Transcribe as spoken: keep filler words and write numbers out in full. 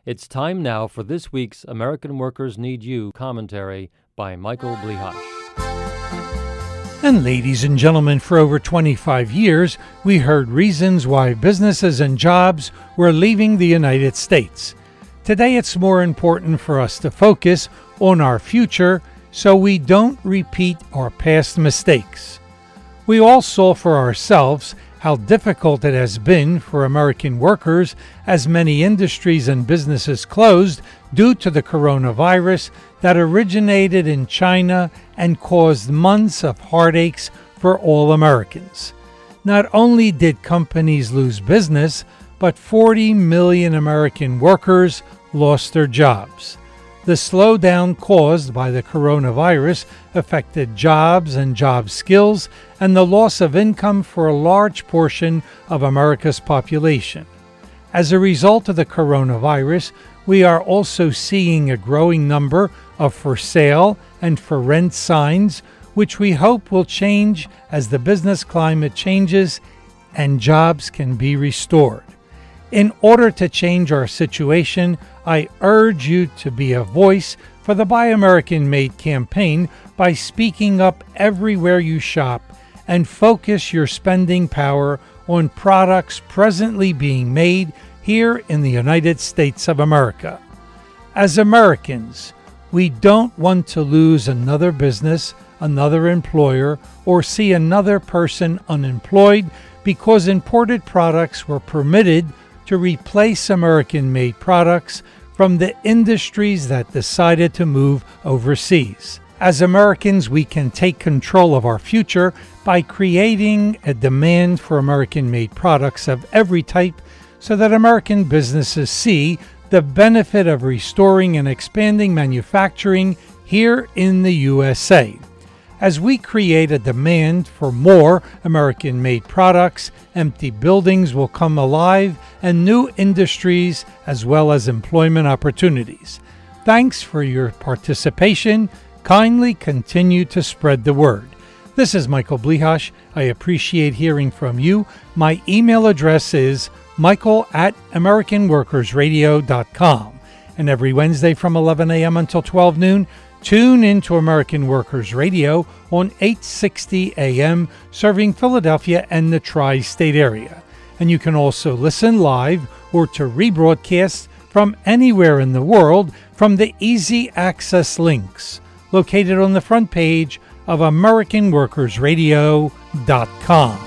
It's time now for this week's American Workers Need You commentary by Michael Blihash. And ladies and gentlemen, for over twenty-five years, we heard reasons why businesses and jobs were leaving the United States. Today, it's more important for us to focus on our future so we don't repeat our past mistakes. We all saw for ourselves how difficult it has been for American workers as many industries and businesses closed due to the coronavirus that originated in China and caused months of heartaches for all Americans. Not only did companies lose business, but forty million American workers lost their jobs. The slowdown caused by the coronavirus affected jobs and job skills and the loss of income for a large portion of America's population. As a result of the coronavirus, we are also seeing a growing number of for sale and for rent signs, which we hope will change as the business climate changes and jobs can be restored. In order to change our situation, I urge you to be a voice for the Buy American Made campaign by speaking up everywhere you shop and focus your spending power on products presently being made here in the United States of America. As Americans, we don't want to lose another business, another employer, or see another person unemployed because imported products were permitted to replace American-made products from the industries that decided to move overseas. As Americans, we can take control of our future by creating a demand for American-made products of every type so that American businesses see the benefit of restoring and expanding manufacturing here in the U S A. As we create a demand for more American-made products, empty buildings will come alive and new industries as well as employment opportunities. Thanks for your participation. Kindly continue to spread the word. This is Michael Blihash. I appreciate hearing from you. My email address is michael at american workers radio dot com. And every Wednesday from eleven a.m. until twelve noon, tune into American Workers Radio on eight sixty a.m., serving Philadelphia and the tri-state area. And you can also listen live or to rebroadcast from anywhere in the world from the easy access links located on the front page of american workers radio dot com.